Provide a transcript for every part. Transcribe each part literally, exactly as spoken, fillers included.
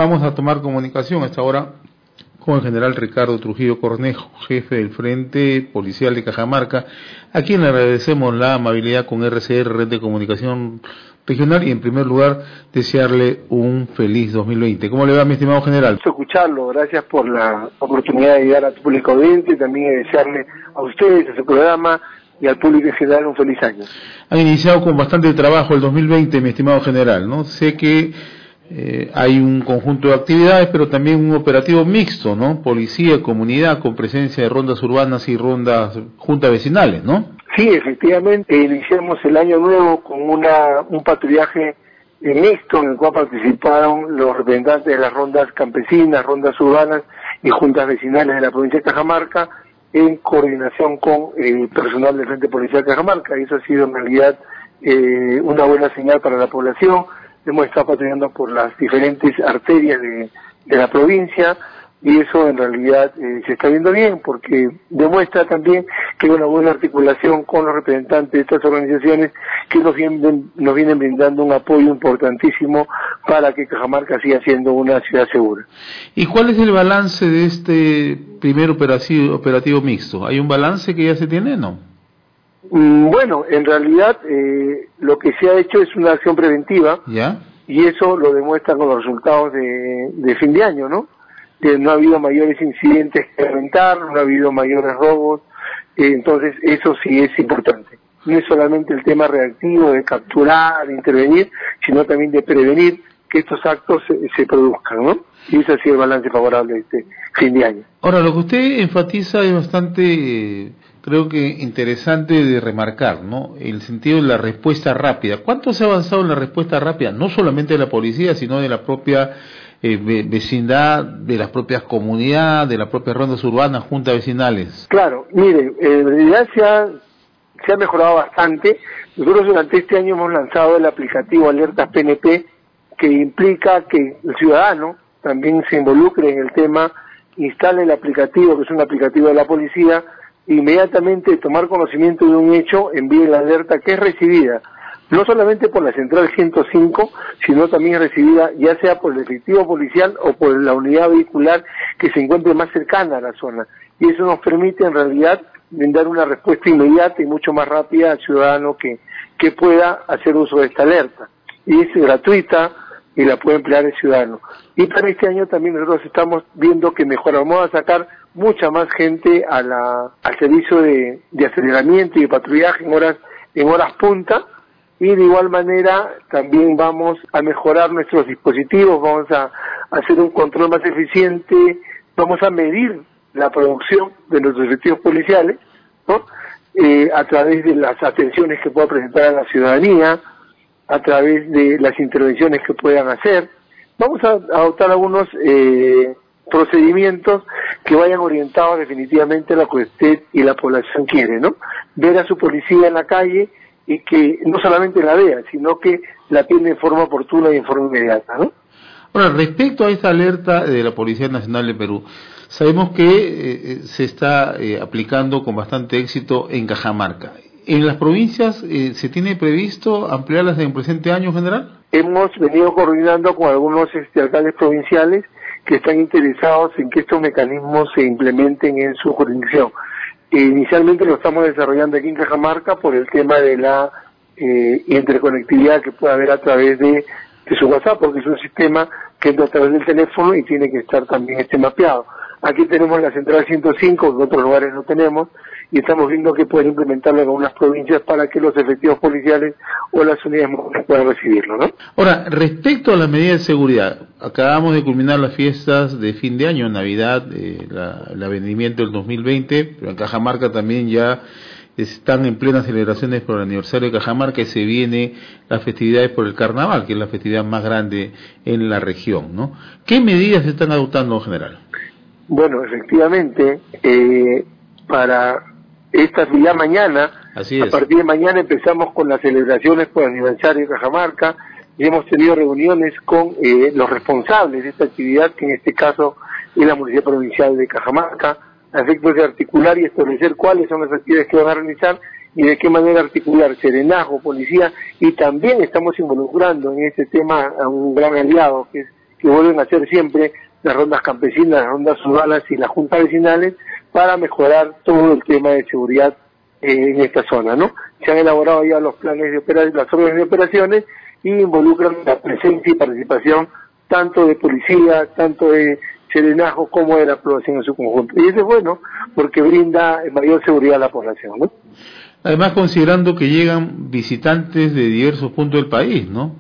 Vamos a tomar comunicación a esta hora con el general Ricardo Trujillo Cornejo, jefe del Frente Policial de Cajamarca, a quien le agradecemos la amabilidad con R C R, Red de Comunicación Regional, y en primer lugar desearle un feliz dos mil veinte. ¿Cómo le va, mi estimado general? Escucharlo, gracias por la oportunidad de llegar a tu público audiencia y también de desearle a ustedes, a su programa y al público en general un feliz año. Han iniciado con bastante trabajo el dos mil veinte, mi estimado general, ¿no? Sé que Eh, hay un conjunto de actividades, pero también un operativo mixto, ¿no? Policía, comunidad, con presencia de rondas urbanas y rondas juntas vecinales, ¿no? Sí, efectivamente, iniciamos el año nuevo con una un patrullaje eh, mixto en el cual participaron los representantes de las rondas campesinas, rondas urbanas y juntas vecinales de la provincia de Cajamarca, en coordinación con el personal del Frente Policial de Cajamarca. Y eso ha sido en realidad eh, una buena señal para la población. Hemos estado patrullando por las diferentes arterias de, de la provincia y eso en realidad eh, se está viendo bien porque demuestra también que hay una buena articulación con los representantes de estas organizaciones que nos vienen, nos vienen brindando un apoyo importantísimo para que Cajamarca siga siendo una ciudad segura. ¿Y cuál es el balance de este primer operativo, operativo mixto? ¿Hay un balance que ya se tiene, no? Bueno, en realidad eh, lo que se ha hecho es una acción preventiva. ¿Ya? Y eso lo demuestra con los resultados de, de fin de año, ¿no? Que no ha habido mayores incidentes que lamentar, no ha habido mayores robos, eh, entonces eso sí es importante. No es solamente el tema reactivo de capturar, de intervenir, sino también de prevenir que estos actos se, se produzcan, ¿no? Y ese ha sido el balance favorable de este fin de año. Ahora, lo que usted enfatiza es bastante... Eh... creo que interesante de remarcar, ¿no? El sentido de la respuesta rápida. ¿Cuánto se ha avanzado en la respuesta rápida? No solamente de la policía, sino de la propia eh, vecindad, de las propias comunidades, de las propias rondas urbanas, juntas vecinales. Claro, mire, en realidad se ha, se ha mejorado bastante. Nosotros durante este año hemos lanzado el aplicativo Alertas P N P, que implica que el ciudadano también se involucre en el tema, instale el aplicativo, que es un aplicativo de la policía, inmediatamente tomar conocimiento de un hecho, envíe la alerta que es recibida, no solamente por la central ciento cinco, sino también recibida ya sea por el efectivo policial o por la unidad vehicular que se encuentre más cercana a la zona. Y eso nos permite en realidad brindar una respuesta inmediata y mucho más rápida al ciudadano que, que pueda hacer uso de esta alerta. Y es gratuita y la puede emplear el ciudadano. Y para este año también nosotros estamos viendo que mejoramos a sacar mucha más gente a la, al servicio de, de aceleramiento y de patrullaje en horas, en horas punta, y de igual manera también vamos a mejorar nuestros dispositivos, vamos a, a hacer un control más eficiente, vamos a medir la producción de nuestros efectivos policiales, ¿no? Eh, a través de las atenciones que pueda presentar a la ciudadanía, a través de las intervenciones que puedan hacer. Vamos a, a adoptar algunos eh, procedimientos que vayan orientados definitivamente a lo que usted y la población quiere, ¿no? Ver a su policía en la calle y que no solamente la vea, sino que la atienda en forma oportuna y en forma inmediata, ¿no? Ahora, respecto a esta alerta de la Policía Nacional de Perú, sabemos que eh, se está eh, aplicando con bastante éxito en Cajamarca. ¿En las provincias eh, se tiene previsto ampliarlas en el presente año, general? Hemos venido coordinando con algunos este, alcaldes provinciales que están interesados en que estos mecanismos se implementen en su jurisdicción. E inicialmente lo estamos desarrollando aquí en Cajamarca por el tema de la eh, interconectividad que puede haber a través de, de su WhatsApp, porque es un sistema que entra a través del teléfono y tiene que estar también este mapeado. Aquí tenemos la central ciento cinco, en otros lugares no tenemos, y estamos viendo que pueden implementarlo en algunas provincias para que los efectivos policiales o las unidades móviles puedan recibirlo, ¿no? Ahora, respecto a las medidas de seguridad, acabamos de culminar las fiestas de fin de año, Navidad, eh, la, el aventimiento del dos mil veinte, pero en Cajamarca también ya están en plenas celebraciones por el aniversario de Cajamarca y se viene las festividades por el Carnaval, que es la festividad más grande en la región, ¿no? ¿Qué medidas se están adoptando en general? Bueno, efectivamente, eh, para esta ya mañana, a partir de mañana empezamos con las celebraciones por el aniversario de Cajamarca y hemos tenido reuniones con eh, los responsables de esta actividad, que en este caso es la Municipalidad Provincial de Cajamarca, a efectos de articular y establecer cuáles son las actividades que van a realizar y de qué manera articular serenazgo, policía, y también estamos involucrando en este tema a un gran aliado que es que vuelven a hacer siempre las rondas campesinas, las rondas urbanas y las juntas vecinales para mejorar todo el tema de seguridad eh, en esta zona, ¿no? Se han elaborado ya los planes de operaciones, las órdenes de operaciones y involucran la presencia y participación tanto de policía, tanto de serenazgo como de la población en su conjunto. Y eso es bueno porque brinda mayor seguridad a la población, ¿no? Además, considerando que llegan visitantes de diversos puntos del país, ¿no?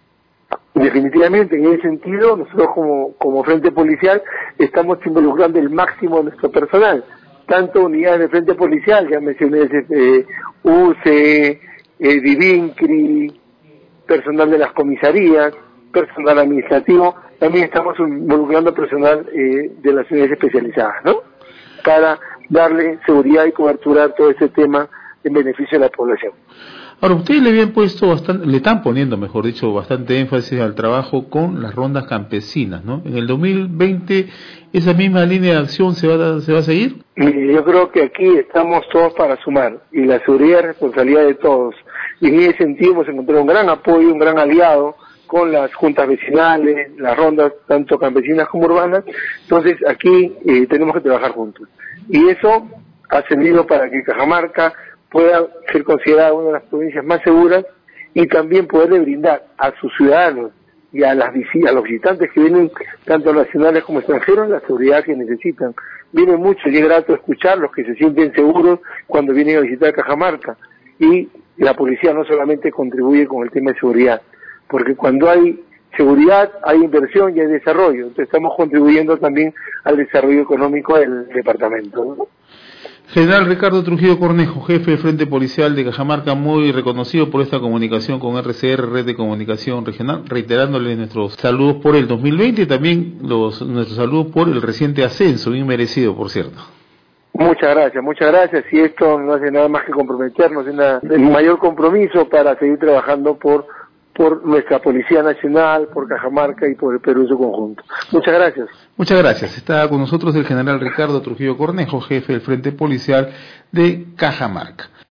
Definitivamente, en ese sentido, nosotros como, como Frente Policial estamos involucrando el máximo de nuestro personal, tanto unidades de Frente Policial, ya mencioné eh, U C E, eh, Divincri, personal de las comisarías, personal administrativo, también estamos involucrando personal eh, de las unidades especializadas, ¿no? Para darle seguridad y cobertura a todo ese tema en beneficio de la población. Ahora, ustedes le habían puesto bastante, le están poniendo, mejor dicho, bastante énfasis al trabajo con las rondas campesinas, ¿no? En el dos mil veinte, ¿esa misma línea de acción se va a, se va a seguir? Yo creo que aquí estamos todos para sumar, y la seguridad es responsabilidad de todos. Y en ese sentido hemos encontrado un gran apoyo, un gran aliado con las juntas vecinales, las rondas, tanto campesinas como urbanas. Entonces, aquí eh, tenemos que trabajar juntos. Y eso ha servido para que Cajamarca pueda ser considerada una de las provincias más seguras y también poderle brindar a sus ciudadanos y a, las, a los visitantes que vienen, tanto nacionales como extranjeros, la seguridad que necesitan. Viene mucho y es grato escucharlos que se sienten seguros cuando vienen a visitar Cajamarca. Y la policía no solamente contribuye con el tema de seguridad, porque cuando hay seguridad hay inversión y hay desarrollo. Entonces estamos contribuyendo también al desarrollo económico del departamento, ¿no? General Ricardo Trujillo Cornejo, jefe del Frente Policial de Cajamarca, muy reconocido por esta comunicación con R C R, Red de Comunicación Regional, reiterándole nuestros saludos por el dos mil veinte y también los, nuestros saludos por el reciente ascenso, bien merecido, por cierto. Muchas gracias, muchas gracias, y esto no hace nada más que comprometernos en un mayor compromiso para seguir trabajando por por nuestra Policía Nacional, por Cajamarca y por el Perú en su conjunto. Muchas gracias. Muchas gracias. Está con nosotros el general Ricardo Trujillo Cornejo, jefe del Frente Policial de Cajamarca.